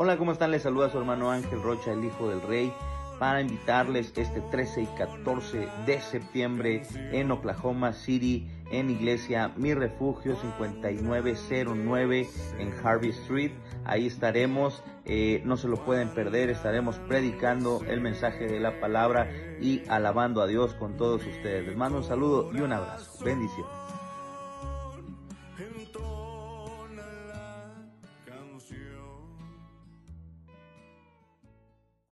Hola, ¿cómo están? Les saluda su hermano Ángel Rocha, el Hijo del Rey, para invitarles este 13 y 14 de septiembre en Oklahoma City, en Iglesia Mi Refugio 5909 en Harvey Street. Ahí estaremos, no se lo pueden perder, estaremos predicando el mensaje de la palabra y alabando a Dios con todos ustedes. Les mando un saludo y un abrazo. Bendiciones.